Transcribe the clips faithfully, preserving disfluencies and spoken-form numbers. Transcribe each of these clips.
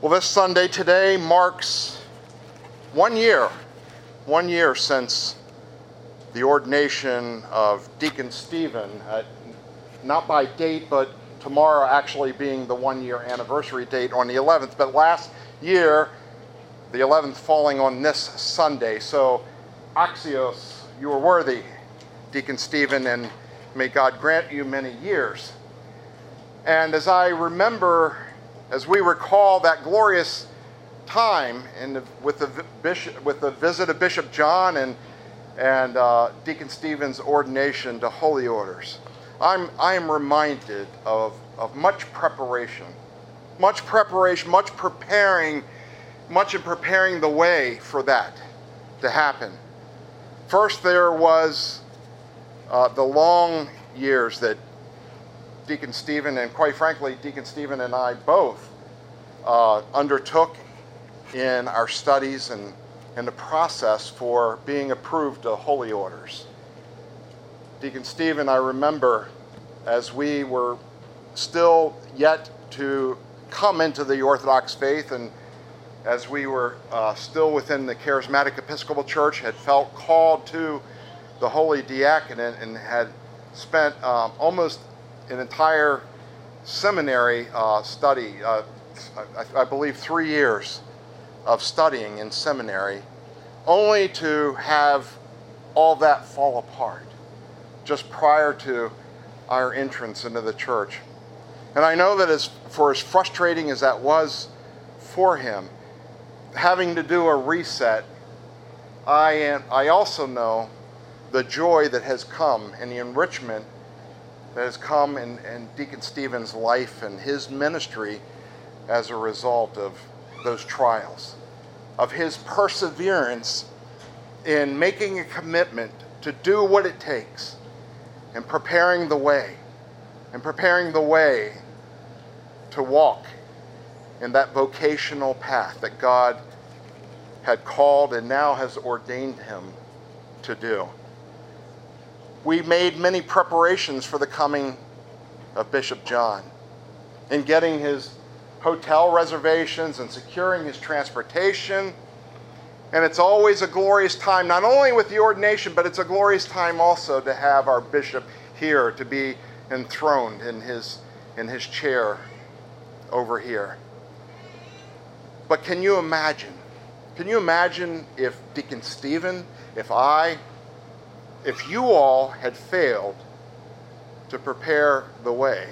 Well, this Sunday today marks one year, one year since the ordination of Deacon Stephen, uh, not by date, but tomorrow actually being the one-year anniversary date on the eleventh. But last year, the eleventh falling on this Sunday. So, Axios, you are worthy, Deacon Stephen, and may God grant you many years. And as I remember, as we recall that glorious time in the, with the bishop, with the visit of Bishop John and and uh, Deacon Stephen's ordination to holy orders, I'm I am reminded of of much preparation, much preparation, much preparing, much in preparing the way for that to happen. First, there was uh, the long years that Deacon Stephen, and quite frankly, Deacon Stephen and I both uh, undertook in our studies and in the process for being approved to holy orders. Deacon Stephen, I remember, as we were still yet to come into the Orthodox faith, and as we were uh, still within the Charismatic Episcopal Church, had felt called to the Holy Diaconate and had spent um, almost an entire seminary uh, study, uh, I, I believe three years of studying in seminary, only to have all that fall apart just prior to our entrance into the church. And I know that as for as frustrating as that was for him, having to do a reset, I am, I also know the joy that has come and the enrichment that has come in, in Deacon Stephen's life and his ministry as a result of those trials, of his perseverance in making a commitment to do what it takes and preparing the way, and preparing the way to walk in that vocational path that God had called and now has ordained him to do. We made many preparations for the coming of Bishop John in getting his hotel reservations and securing his transportation. And it's always a glorious time, not only with the ordination, but it's a glorious time also to have our bishop here, to be enthroned in his, in his chair over here. But can you imagine? Can you imagine if Deacon Stephen, if I, if you all had failed to prepare the way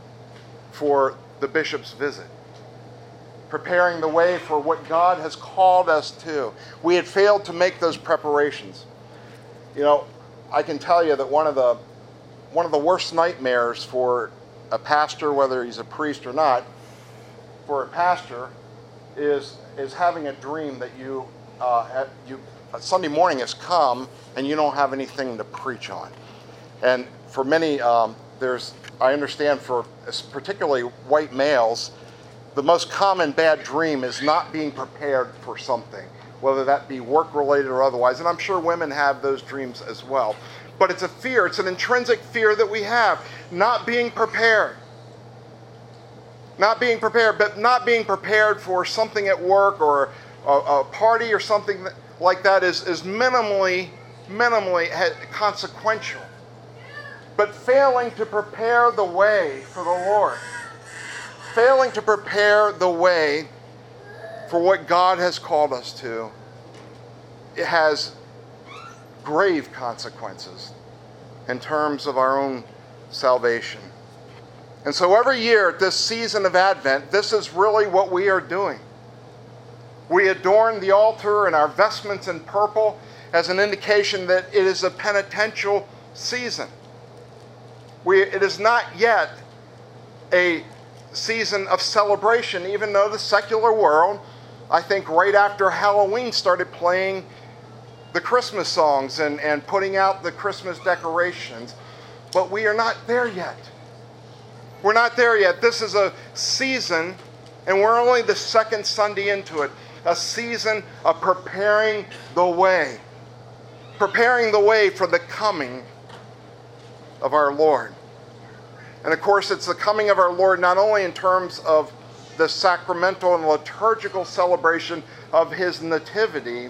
for the bishop's visit, preparing the way for what God has called us to? We had failed to make those preparations. You know, I can tell you that one of the one of the worst nightmares for a pastor, whether he's a priest or not, for a pastor is is having a dream that you uh, at, you Sunday morning has come and you don't have anything to preach on. And for many, um, there's I understand for particularly white males, the most common bad dream is not being prepared for something, whether that be work-related or otherwise. And I'm sure women have those dreams as well. But it's a fear, it's an intrinsic fear that we have, not being prepared. Not being prepared, but not being prepared for something at work or a, a party or something that, like that is, is minimally, minimally consequential. But failing to prepare the way for the Lord, failing to prepare the way for what God has called us to, it has grave consequences in terms of our own salvation. And so every year at this season of Advent, this is really what we are doing. We adorn the altar in our vestments in purple as an indication that it is a penitential season. We, it is not yet a season of celebration, even though the secular world, I think right after Halloween, started playing the Christmas songs and, and putting out the Christmas decorations. But we are not there yet. We're not there yet. This is a season, and we're only the second Sunday into it, a season of preparing the way. Preparing the way for the coming of our Lord. And of course, it's the coming of our Lord not only in terms of the sacramental and liturgical celebration of his nativity,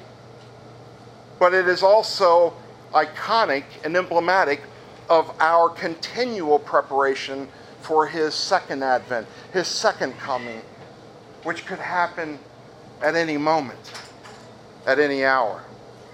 but it is also iconic and emblematic of our continual preparation for his second advent, his second coming, which could happen at any moment, at any hour.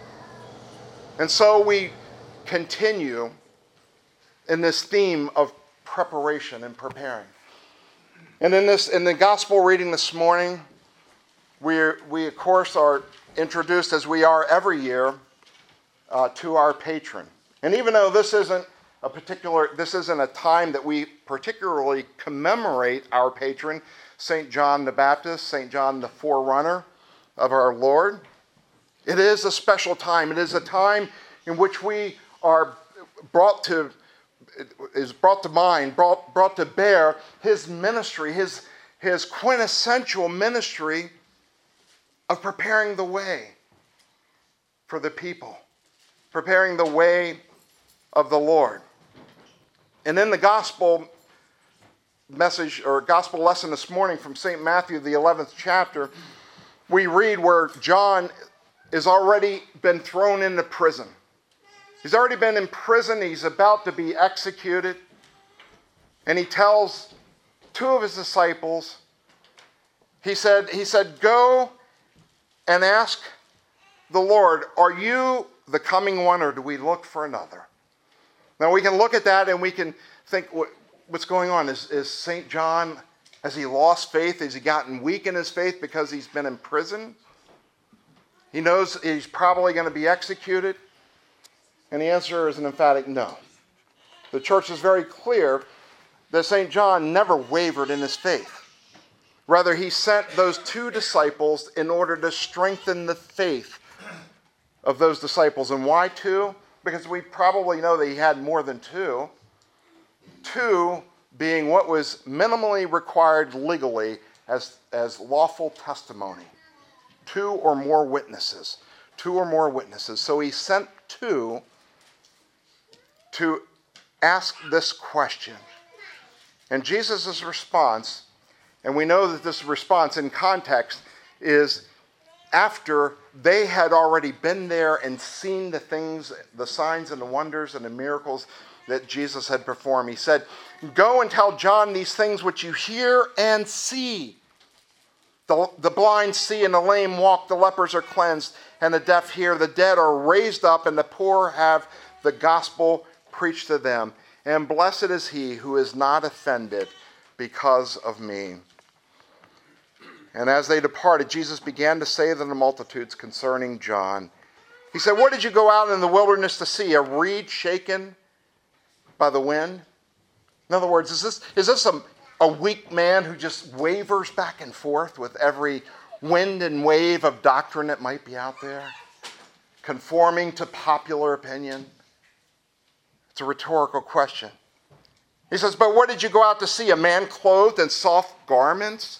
And so we continue in this theme of preparation and preparing. And in this, in the gospel reading this morning, we we of course are introduced, as we are every year, uh, to our patron. And even though this isn't a particular, this isn't a time that we particularly commemorate our patron, Saint John the Baptist, Saint John the forerunner of our Lord, it is a special time. It is a time in which we are brought to is brought to mind, brought, brought to bear his ministry, his, his quintessential ministry of preparing the way for the people, preparing the way of the Lord. And in the gospel message or gospel lesson this morning from Saint Matthew, the eleventh chapter, we read where John has already been thrown into prison. He's already been in prison. He's about to be executed. And he tells two of his disciples, he said, he said, go and ask the Lord, are you the coming one, or do we look for another? Now we can look at that and we can think, what, what's going on? Is, is Saint John, has he lost faith? Has he gotten weak in his faith because he's been in prison? He knows he's probably going to be executed. And the answer is an emphatic no. The church is very clear that Saint John never wavered in his faith. Rather, he sent those two disciples in order to strengthen the faith of those disciples. And why two? Because we probably know that he had more than two. Two being what was minimally required legally as, as lawful testimony. Two or more witnesses. Two or more witnesses. So he sent two to ask this question. And Jesus' response, and we know that this response in context is after they had already been there and seen the things, the signs and the wonders and the miracles that Jesus had performed. He said, go and tell John these things which you hear and see. The, the blind see and the lame walk, the lepers are cleansed and the deaf hear, the dead are raised up and the poor have the gospel preached to them. And blessed is he who is not offended because of me. And as they departed, Jesus began to say to the multitudes concerning John. He said, what did you go out in the wilderness to see? A reed shaken by the wind? In other words, is this, is this a, a weak man who just wavers back and forth with every wind and wave of doctrine that might be out there? Conforming to popular opinion? It's a rhetorical question. He says, but what did you go out to see? A man clothed in soft garments?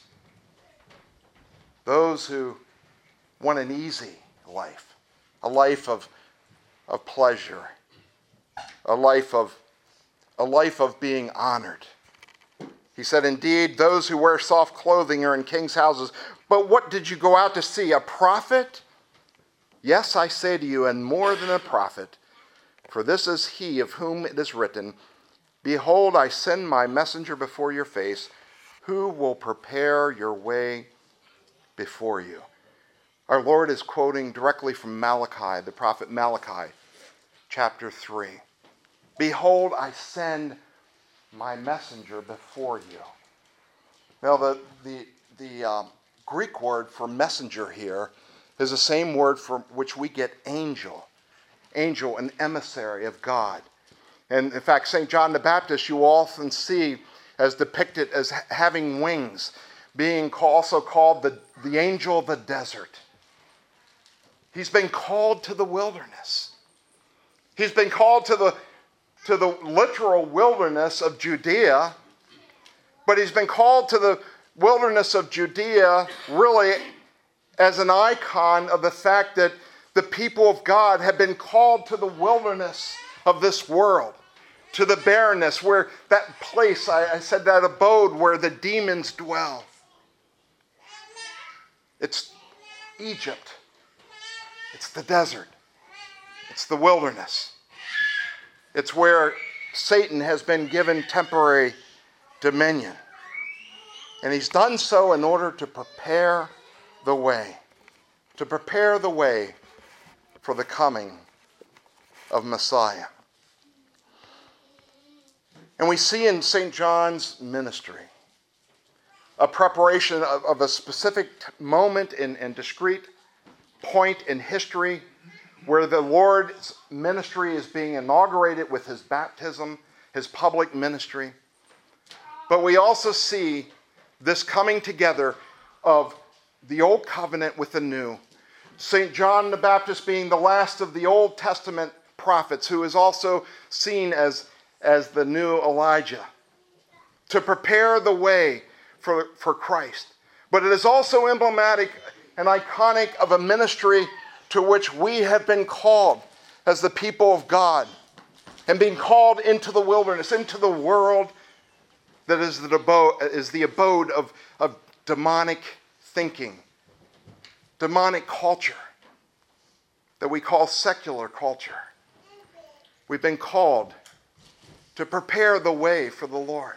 Those who want an easy life, a life of, of pleasure, a life of, a life of being honored. He said, indeed, those who wear soft clothing are in king's houses. But what did you go out to see? A prophet? Yes, I say to you, and more than a prophet. For this is he of whom it is written, behold, I send my messenger before your face, who will prepare your way before you. Our Lord is quoting directly from Malachi, the prophet Malachi, chapter three. Behold, I send my messenger before you. Now, the, the, the um, Greek word for messenger here is the same word from which we get angel. Angel, an emissary of God. And in fact, Saint John the Baptist, you often see as depicted as having wings, being also called the, the angel of the desert. He's been called to the wilderness. He's been called to the, to the literal wilderness of Judea, but he's been called to the wilderness of Judea really as an icon of the fact that the people of God have been called to the wilderness of this world, to the barrenness, where that place, I, I said that abode where the demons dwell. It's Egypt. It's the desert. It's the wilderness. It's where Satan has been given temporary dominion. And he's done so in order to prepare the way, to prepare the way for the coming of Messiah. And we see in Saint John's ministry a preparation of, of a specific moment and, and discrete point in history where the Lord's ministry is being inaugurated with his baptism, his public ministry. But we also see this coming together of the Old Covenant with the New. Saint John the Baptist being the last of the Old Testament prophets, who is also seen as, as the new Elijah, to prepare the way for, for Christ. But it is also emblematic and iconic of a ministry to which we have been called as the people of God, and being called into the wilderness, into the world that is the abode, is the abode of, of demonic thinking, demonic culture that we call secular culture. We've been called to prepare the way for the Lord.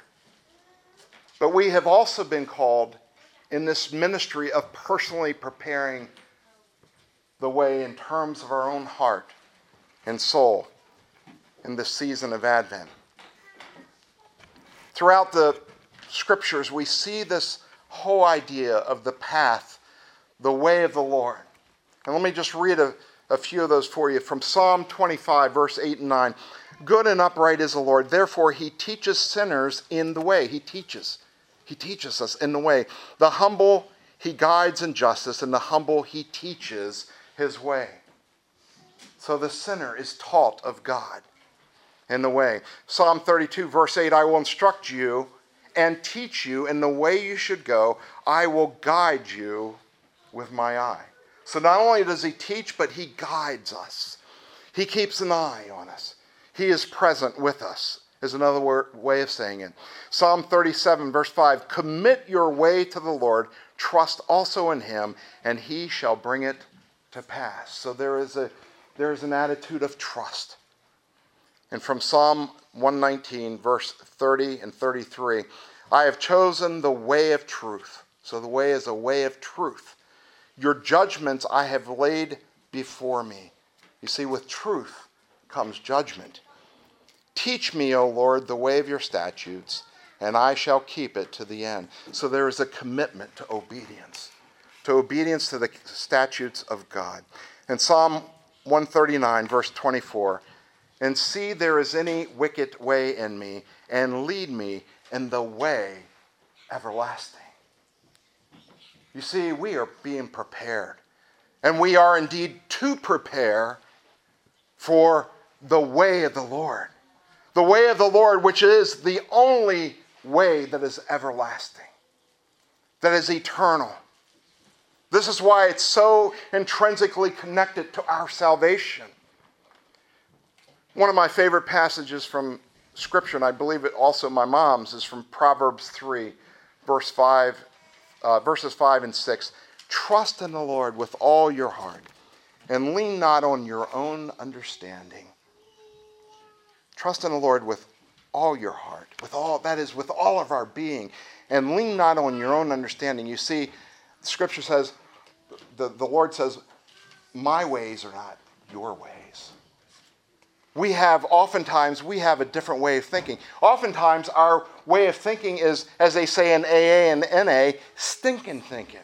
But we have also been called in this ministry of personally preparing the way in terms of our own heart and soul in this season of Advent. Throughout the scriptures, we see this whole idea of the path, the way of the Lord. And let me just read a, a few of those for you from Psalm twenty-five, verse eight and nine. Good and upright is the Lord, therefore he teaches sinners in the way. He teaches. He teaches us in the way. The humble he guides in justice, and the humble he teaches his way. So the sinner is taught of God in the way. Psalm thirty-two, verse eight, I will instruct you and teach you in the way you should go. I will guide you with my eye. So not only does he teach, but he guides us. He keeps an eye on us. He is present with us, is another word, way of saying it. Psalm thirty-seven, verse five, commit your way to the Lord, trust also in him, and he shall bring it to pass. So there is a there is an attitude of trust. And from Psalm one nineteen, verse thirty and thirty-three, I have chosen the way of truth. So the way is a way of truth. Your judgments I have laid before me. You see, with truth comes judgment. Teach me, O Lord, the way of your statutes, and I shall keep it to the end. So there is a commitment to obedience, to obedience to the statutes of God. And Psalm one thirty-nine, verse twenty-four, and see there is any wicked way in me, and lead me in the way everlasting. You see, we are being prepared, and we are indeed to prepare for the way of the Lord. The way of the Lord, which is the only way that is everlasting, that is eternal. This is why it's so intrinsically connected to our salvation. One of my favorite passages from Scripture, and I believe it also my mom's, is from Proverbs three, verse five, uh, verses five and six. Trust in the Lord with all your heart, and lean not on your own understanding. Trust in the Lord with all your heart, with all that is, with all of our being, and lean not on your own understanding. You see, Scripture says, the, the Lord says, my ways are not your ways. We have, oftentimes, we have a different way of thinking. Oftentimes, our way of thinking is, as they say in A A and N A, stinking thinking.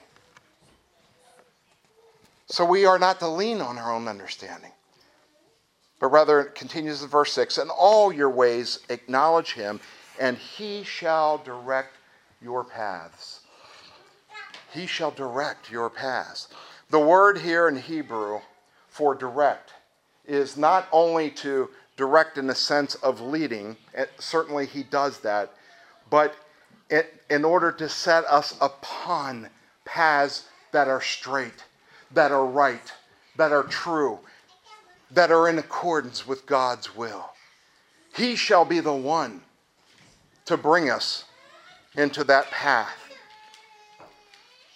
So we are not to lean on our own understanding. But rather, it continues in verse six, in all your ways acknowledge him, and he shall direct your paths. He shall direct your paths. The word here in Hebrew for direct is not only to direct in the sense of leading, certainly he does that, but in order to set us upon paths that are straight, that are right, that are true, that are in accordance with God's will. He shall be the one to bring us into that path.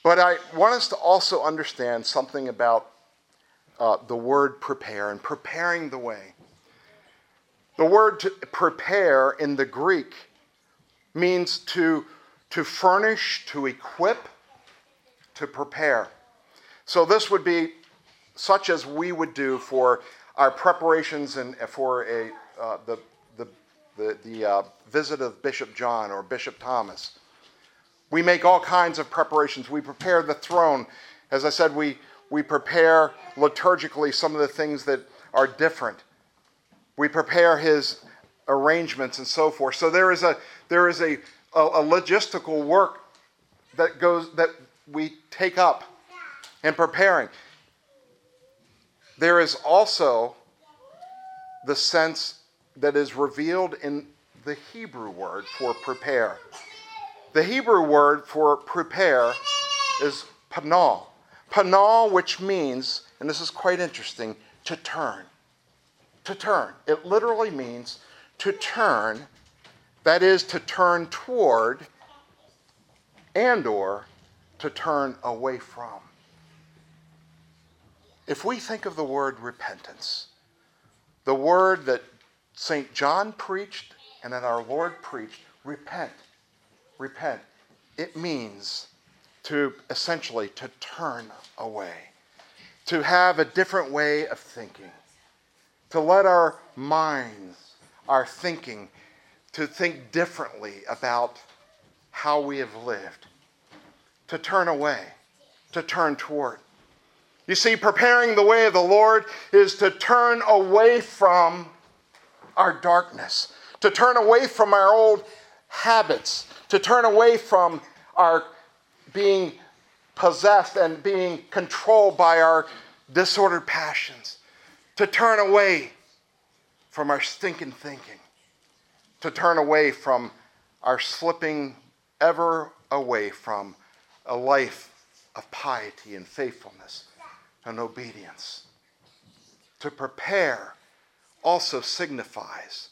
But I want us to also understand something about uh, the word prepare and preparing the way. The word to prepare in the Greek means to, to furnish, to equip, to prepare. So this would be such as we would do for our preparations and for a uh, the the the, the uh, visit of Bishop John or Bishop Thomas. We make all kinds of preparations. We prepare the throne. As I said, we we prepare liturgically some of the things that are different. We prepare his arrangements and so forth. So there is a there is a, a, a logistical work that goes that we take up in preparing. There is also the sense that is revealed in the Hebrew word for prepare. The Hebrew word for prepare is panal. Panal, which means, and this is quite interesting, to turn. To turn. It literally means to turn, that is to turn toward and or to turn away from. If we think of the word repentance, the word that Saint John preached and that our Lord preached, repent, repent, it means to essentially to turn away, to have a different way of thinking, to let our minds, our thinking, to think differently about how we have lived, to turn away, to turn toward. You see, preparing the way of the Lord is to turn away from our darkness, to turn away from our old habits, to turn away from our being possessed and being controlled by our disordered passions, to turn away from our stinking thinking, to turn away from our slipping ever away from a life of piety and faithfulness and obedience. To prepare also signifies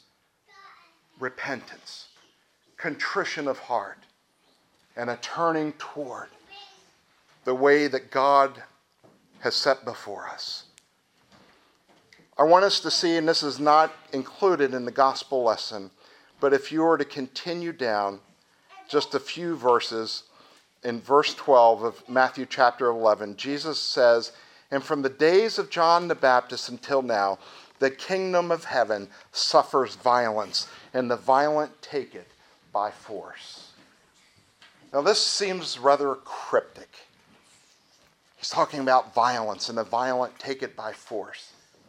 repentance, contrition of heart, and a turning toward the way that God has set before us. I want us to see, and this is not included in the gospel lesson, but if you were to continue down just a few verses, in verse twelve of Matthew chapter eleven, Jesus says, "And from the days of John the Baptist until now, the kingdom of heaven suffers violence, and the violent take it by force." Now this seems rather cryptic. He's talking about violence, and the violent take it by force.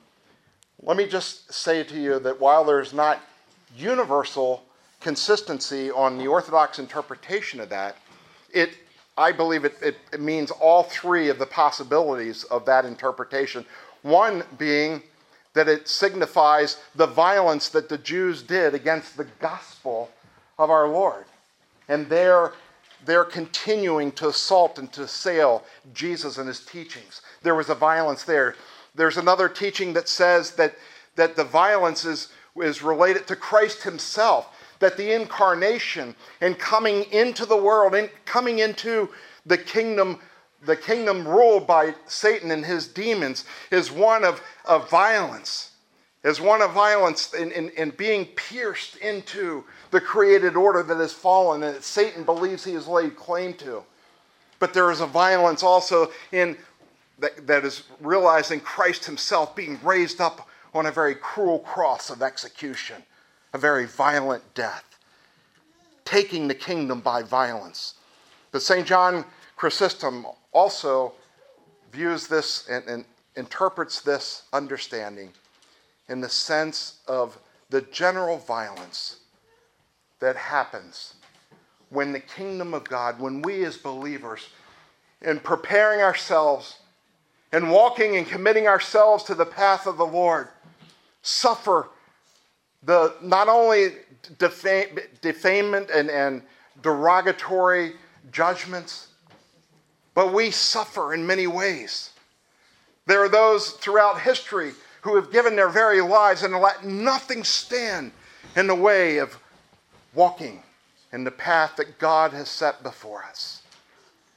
Let me just say to you that while there's not universal consistency on the Orthodox interpretation of that, it I believe it, it, it means all three of the possibilities of that interpretation. One being that it signifies the violence that the Jews did against the gospel of our Lord. And they're, they're continuing to assault and to assail Jesus and his teachings. There was a violence there. There's another teaching that says that, that the violence is, is related to Christ himself, that the incarnation and coming into the world and coming into the kingdom, the kingdom ruled by Satan and his demons is one of, of violence, is one of violence in, in, in being pierced into the created order that has fallen and that Satan believes he has laid claim to. But there is a violence also in that, that is realizing Christ himself being raised up on a very cruel cross of execution, a very violent death, taking the kingdom by violence. But Saint John Chrysostom also views this and, and interprets this understanding in the sense of the general violence that happens when the kingdom of God, when we as believers, in preparing ourselves and walking and committing ourselves to the path of the Lord, suffer the not only defame, defamement and, and derogatory judgments, but we suffer in many ways. There are those throughout history who have given their very lives and let nothing stand in the way of walking in the path that God has set before us.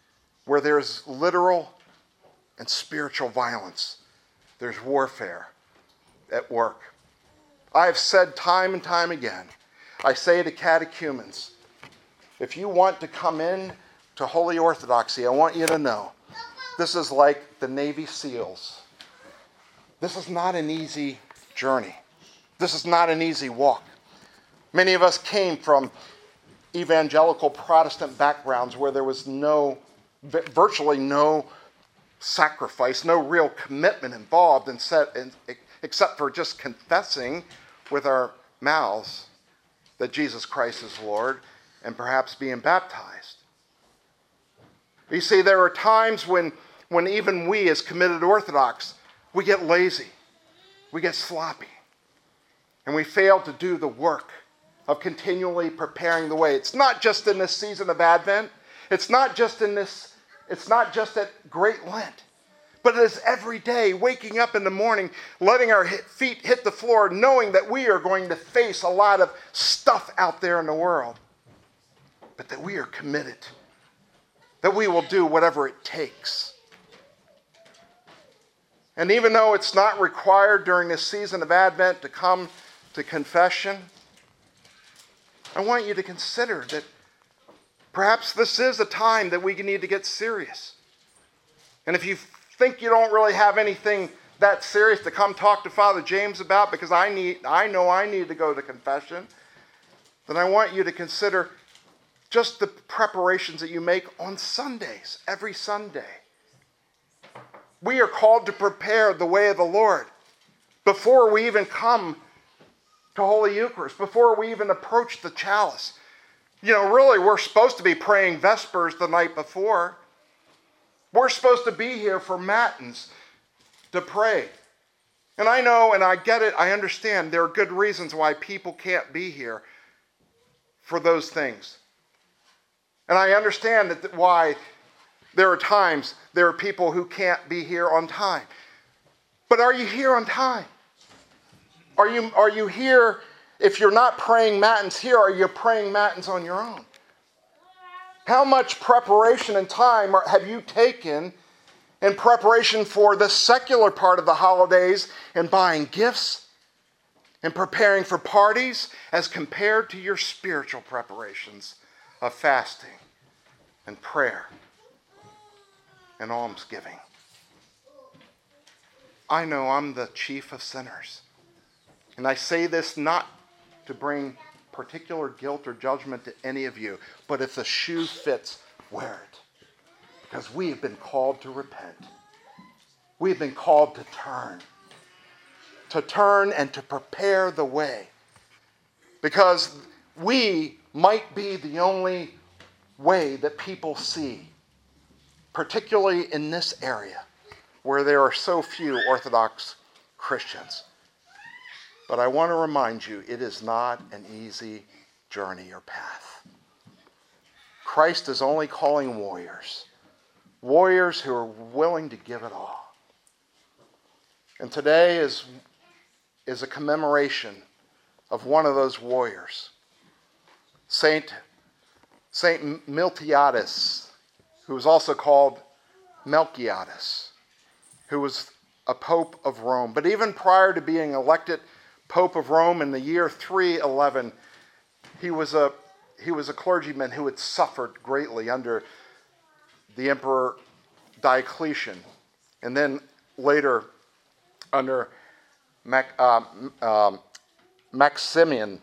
where there's literal and spiritual violence. There's warfare at work. I have said time and time again, I say to catechumens, if you want to come in to Holy Orthodoxy, I want you to know, this is like the Navy SEALs. This is not an easy journey. This is not an easy walk. Many of us came from evangelical Protestant backgrounds where there was no, virtually no sacrifice, no real commitment involved in set, in, except for just confessing with our mouths that Jesus Christ is Lord and perhaps being baptized. You see, there are times when, when even we as committed Orthodox, we get lazy, we get sloppy, and we fail to do the work of continually preparing the way. It's not just in this season of Advent. It's not just in this, it's not just at Great Lent. But it is every day, waking up in the morning, letting our feet hit the floor, knowing that we are going to face a lot of stuff out there in the world. But that we are committed. That we will do whatever it takes. And even though it's not required during this season of Advent to come to confession, I want you to consider that perhaps this is a time that we need to get serious. And if you think you don't really have anything that serious to come talk to Father James about, because I need, I know I need to go to confession, then I want you to consider just the preparations that you make on Sundays, every Sunday. We are called to prepare the way of the Lord before we even come to Holy Eucharist, before we even approach the chalice. You know, really, we're supposed to be praying Vespers the night before. We're supposed to be here for Matins to pray. And I know, and I get it, I understand there are good reasons why people can't be here for those things. And I understand that why there are times there are people who can't be here on time. But are you here on time? Are you, are you here, if you're not praying Matins here, are you praying Matins on your own? How much preparation and time are, have you taken in preparation for the secular part of the holidays and buying gifts and preparing for parties as compared to your spiritual preparations of fasting and prayer and almsgiving? I know I'm the chief of sinners. And I say this not to bring particular guilt or judgment to any of you, but if the shoe fits, wear it. Because we have been called to repent. We have been called to turn. To turn and to prepare the way. Because we might be the only way that people see, particularly in this area where there are so few Orthodox Christians. But I want to remind you, it is not an easy journey or path. Christ is only calling warriors. Warriors who are willing to give it all. And today is, is a commemoration of one of those warriors. Saint, Saint Miltiades, who was also called Melchiades, who was a Pope of Rome. But even prior to being elected Pope of Rome in the year three eleven, he was a he was a clergyman who had suffered greatly under the Emperor Diocletian, and then later under Mac, uh, um, Maximian.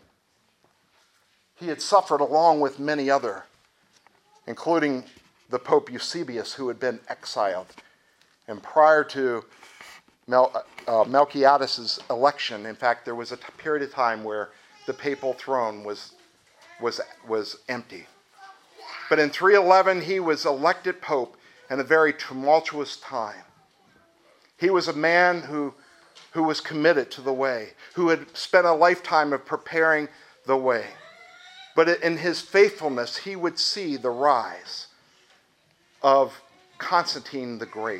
He had suffered along with many other, including the Pope Eusebius, who had been exiled. And prior to Mel, uh, Melchiades' election, in fact, there was a t- period of time where the papal throne was, was, was empty. But in three eleven, he was elected pope in a very tumultuous time. He was a man who, who was committed to the way, who had spent a lifetime of preparing the way. But in his faithfulness, he would see the rise of Constantine the Great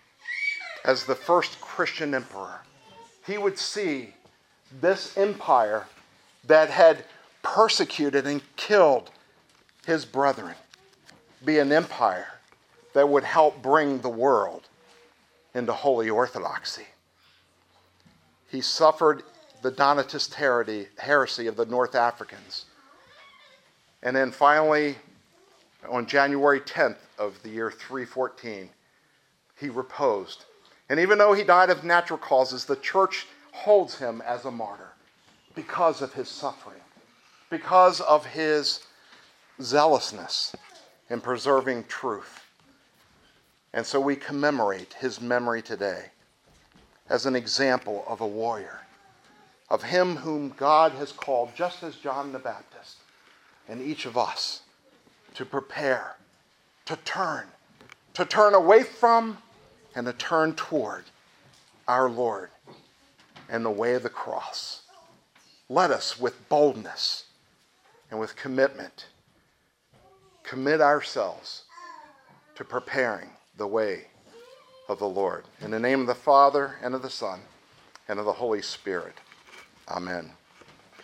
as the first Christian emperor. He would see this empire that had persecuted and killed his brethren be an empire that would help bring the world into holy orthodoxy. He suffered the Donatist heresy of the North Africans. And then finally, on January tenth of the year three fourteen, he reposed. And even though he died of natural causes, the church holds him as a martyr because of his suffering, because of his zealousness in preserving truth. And so we commemorate his memory today as an example of a warrior, of him whom God has called, just as John the Baptist, and each of us, to prepare, to turn, to turn away from and to turn toward our Lord and the way of the cross. Let us, with boldness and with commitment, commit ourselves to preparing the way of the Lord. In the name of the Father, and of the Son, and of the Holy Spirit. Amen.